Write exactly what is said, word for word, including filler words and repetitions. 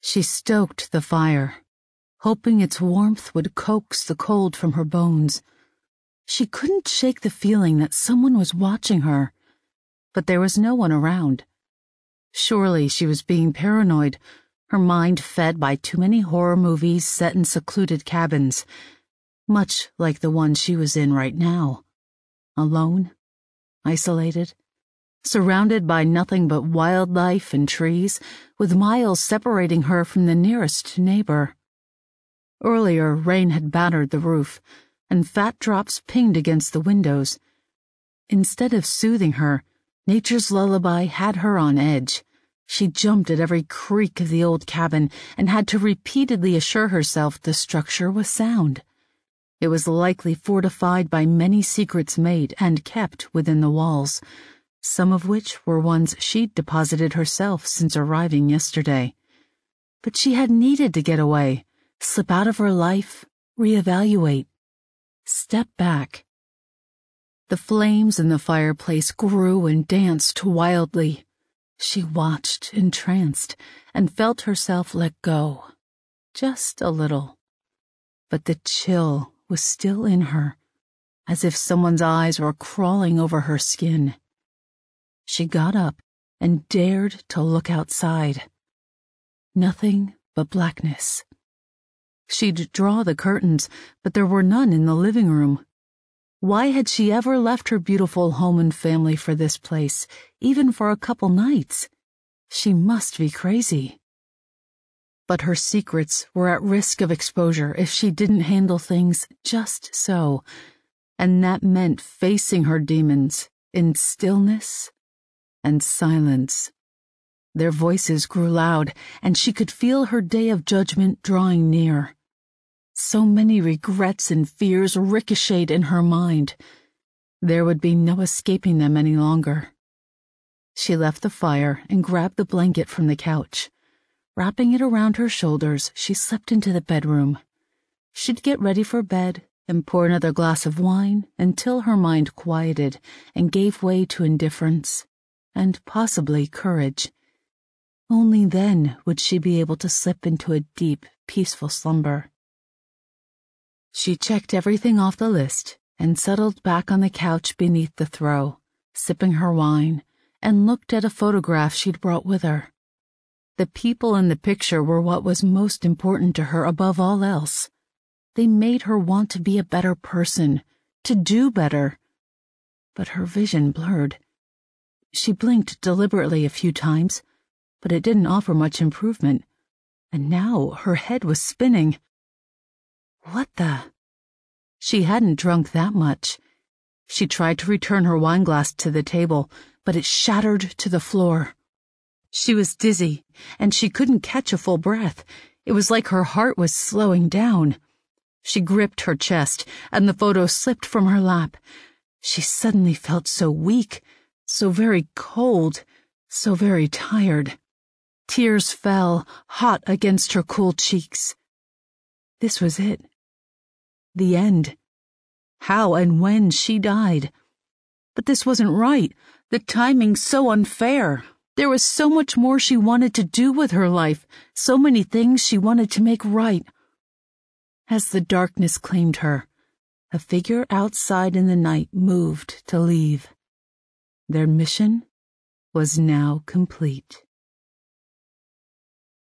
She stoked the fire, hoping its warmth would coax the cold from her bones. She couldn't shake the feeling that someone was watching her, but there was no one around. Surely she was being paranoid, her mind fed by too many horror movies set in secluded cabins, much like the one she was in right now. Alone, isolated, surrounded by nothing but wildlife and trees, with miles separating her from the nearest neighbor. Earlier, rain had battered the roof, and fat drops pinged against the windows. Instead of soothing her, nature's lullaby had her on edge. She jumped at every creak of the old cabin and had to repeatedly assure herself the structure was sound. It was likely fortified by many secrets made and kept within the walls, some of which were ones she'd deposited herself since arriving yesterday. But she had needed to get away, slip out of her life, reevaluate, step back. The flames in the fireplace grew and danced wildly. She watched, entranced, and felt herself let go, just a little. But the chill was still in her, as if someone's eyes were crawling over her skin. She got up and dared to look outside. Nothing but blackness. She'd draw the curtains, but there were none in the living room. Why had she ever left her beautiful home and family for this place, even for a couple nights? She must be crazy. But her secrets were at risk of exposure if she didn't handle things just so, and that meant facing her demons in stillness and silence. Their voices grew loud, and she could feel her day of judgment drawing near. So many regrets and fears ricocheted in her mind. There would be no escaping them any longer. She left the fire and grabbed the blanket from the couch. Wrapping it around her shoulders, she slipped into the bedroom. She'd get ready for bed and pour another glass of wine until her mind quieted and gave way to indifference and possibly courage. Only then would she be able to slip into a deep, peaceful slumber. She checked everything off the list and settled back on the couch beneath the throw, sipping her wine, and looked at a photograph she'd brought with her. The people in the picture were what was most important to her above all else. They made her want to be a better person, to do better. But her vision blurred. She blinked deliberately a few times, but it didn't offer much improvement, and now her head was spinning. What the? She hadn't drunk that much. She tried to return her wineglass to the table, but it shattered to the floor. She was dizzy, and she couldn't catch a full breath. It was like her heart was slowing down. She gripped her chest, and the photo slipped from her lap. She suddenly felt so weak, so very cold, so very tired. Tears fell, hot against her cool cheeks. This was it. The end. How and when she died. But this wasn't right. The timing so unfair. There was so much more she wanted to do with her life, so many things she wanted to make right. As the darkness claimed her, a figure outside in the night moved to leave. Their mission was now complete.